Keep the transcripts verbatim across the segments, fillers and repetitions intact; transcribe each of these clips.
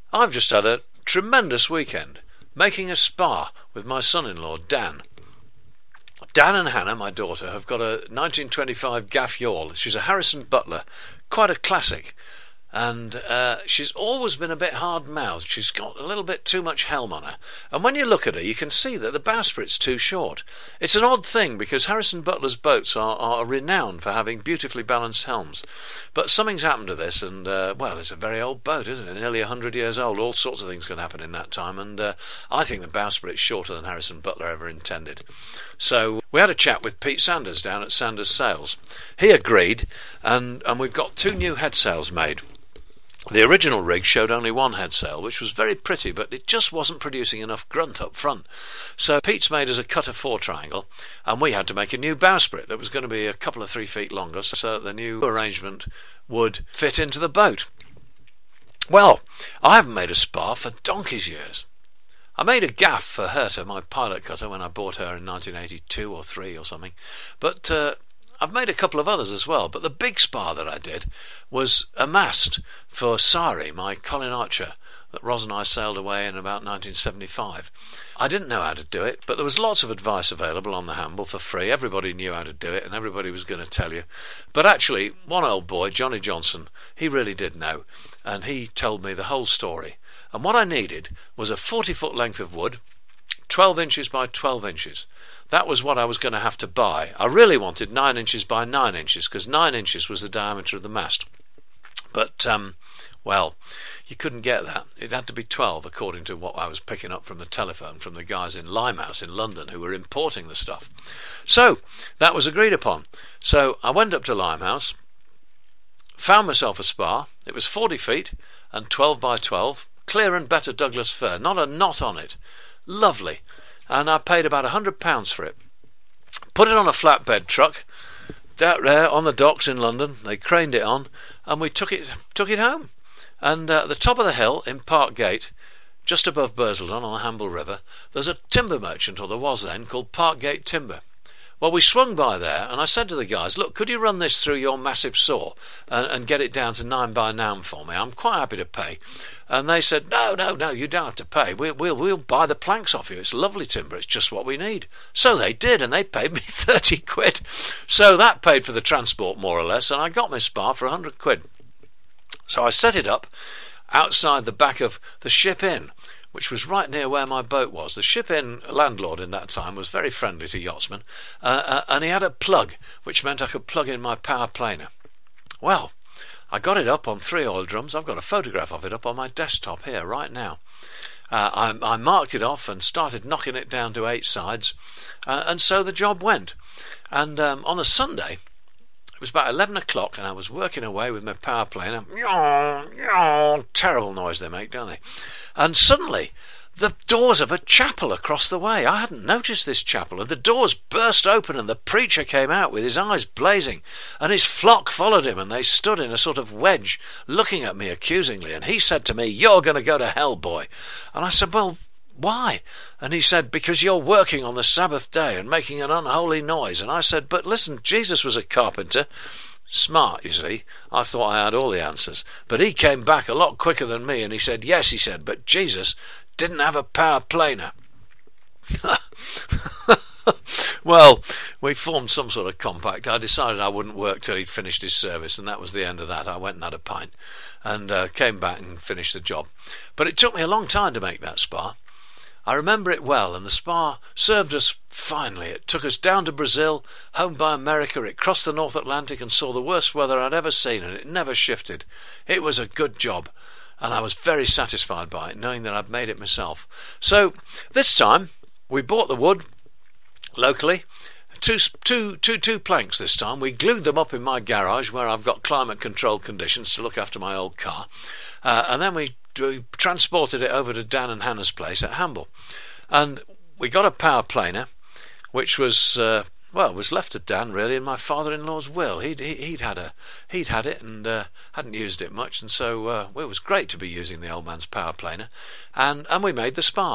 I've just had a tremendous weekend making a spa with my son-in-law, Dan. Dan and Hannah, my daughter, have got a nineteen twenty-five Gaff yawl. She's a Harrison Butler, quite a classic. And uh, she's always been a bit hard-mouthed. She's got a little bit too much helm on her. And when you look at her, you can see that the bowsprit's too short. It's an odd thing, because Harrison Butler's boats are, are renowned for having beautifully balanced helms. But something's happened to this, and, uh, well, it's a very old boat, isn't it? Nearly one hundred years old. All sorts of things can happen in that time, and uh, I think the bowsprit's shorter than Harrison Butler ever intended. So we had a chat with Pete Sanders down at Sanders Sails. He agreed, and, and we've got two new head sails made. The original rig showed only one head sail, which was very pretty, but it just wasn't producing enough grunt up front. So Pete's made us a cutter four triangle, and we had to make a new bowsprit that was going to be a couple of three feet longer, so the new arrangement would fit into the boat. Well, I haven't made a spar for donkey's years. I made a gaff for Herta, my pilot cutter, when I bought her in nineteen eighty-two or three or something, but uh, I've made a couple of others as well, but the big spar that I did was a mast for Sari, my Colin Archer, that Ros and I sailed away in about nineteen seventy-five. I didn't know how to do it, but there was lots of advice available on the Hamble for free. Everybody knew how to do it, and everybody was going to tell you. But actually, one old boy, Johnny Johnson, he really did know, and he told me the whole story. And what I needed was a forty-foot length of wood, twelve inches by twelve inches. That was what I was going to have to buy. I really wanted nine inches by nine inches, because nine inches was the diameter of the mast. But, um, well, you couldn't get that. It had to be twelve, according to what I was picking up from the telephone from the guys in Limehouse in London who were importing the stuff. So, that was agreed upon. So, I went up to Limehouse, found myself a spar. It was forty feet and twelve by twelve, clear and better Douglas fir, not a knot on it. Lovely. And I paid about a hundred pounds for it. Put it on a flatbed truck out there on the docks in London. They craned it on, and we took it took it home. And uh, at the top of the hill in Park Gate, just above Bursledon on the Hamble River, there's a timber merchant, or there was then, called Park Gate Timber. Well, we swung by there, and I said to the guys, look, could you run this through your massive saw and, and get it down to nine by nine for me? I'm quite happy to pay. And they said, no, no, no, you don't have to pay. We'll, we'll, we'll buy the planks off you. It's lovely timber. It's just what we need. So they did, and they paid me thirty quid. So that paid for the transport, more or less, and I got my spar for a hundred quid. So I set it up outside the back of the Ship Inn, which was right near where my boat was. The Ship Inn landlord in that time was very friendly to yachtsmen, uh, uh, and he had a plug, which meant I could plug in my power planer. Well, I got it up on three oil drums. I've got a photograph of it up on my desktop here right now. Uh, I, I marked it off and started knocking it down to eight sides, uh, and so the job went. And um, on a Sunday, it was about eleven o'clock, and I was working away with my power planer. Terrible noise they make, don't they? And suddenly, the doors of a chapel across the way. I hadn't noticed this chapel, and the doors burst open, and the preacher came out with his eyes blazing, and his flock followed him, and they stood in a sort of wedge, looking at me accusingly, and he said to me, you're going to go to hell, boy. And I said, well, why? And he said, because you're working on the Sabbath day and making an unholy noise. And I said, but listen, Jesus was a carpenter. Smart, you see. I thought I had all the answers. But he came back a lot quicker than me, and he said, yes, he said, but Jesus didn't have a power planer. Well, we formed some sort of compact. I decided I wouldn't work till he'd finished his service, and that was the end of that. I went and had a pint and uh, came back and finished the job. But it took me a long time to make that spar. I remember it well, and the spar served us finely. It took us down to Brazil, home by America. It crossed the North Atlantic and saw the worst weather I'd ever seen, and it never shifted. It was a good job, and I was very satisfied by it, knowing that I'd made it myself. So this time we bought the wood locally, two, two, two, two planks this time. We glued them up in my garage where I've got climate-controlled conditions to look after my old car, uh, and then we we transported it over to Dan and Hannah's place at Hamble, and we got a power planer, which was uh, well was left to Dan really in my father-in-law's will. He'd he'd had a he'd had it and uh, hadn't used it much, and so uh, well, it was great to be using the old man's power planer, and and we made the spar.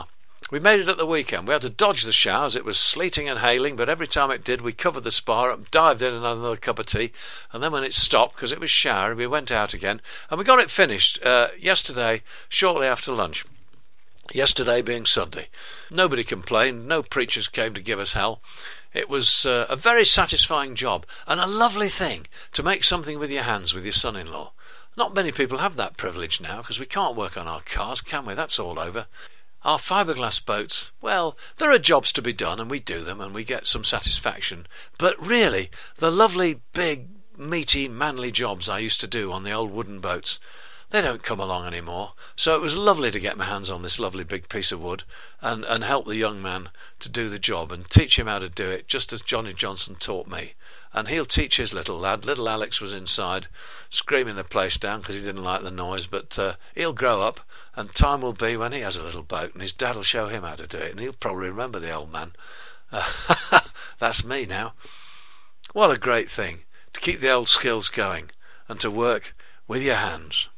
We made it at the weekend. We had to dodge the showers. It was sleeting and hailing, but every time it did, we covered the spar up, dived in and had another cup of tea, and then when it stopped, because it was showery, we went out again, and we got it finished uh, yesterday, shortly after lunch. Yesterday being Sunday. Nobody complained. No preachers came to give us hell. It was uh, a very satisfying job, and a lovely thing to make something with your hands with your son-in-law. Not many people have that privilege now, because we can't work on our cars, can we? That's all over. Our fiberglass boats, well, there are jobs to be done, and we do them, and we get some satisfaction. But really, the lovely, big, meaty, manly jobs I used to do on the old wooden boats, they don't come along anymore. So it was lovely to get my hands on this lovely big piece of wood and, and help the young man to do the job and teach him how to do it, just as Johnny Johnson taught me. And he'll teach his little lad. Little Alex was inside, screaming the place down because he didn't like the noise, but uh, he'll grow up, and time will be when he has a little boat, and his dad will show him how to do it, and he'll probably remember the old man. Uh, that's me now. What a great thing, to keep the old skills going, and to work with your hands.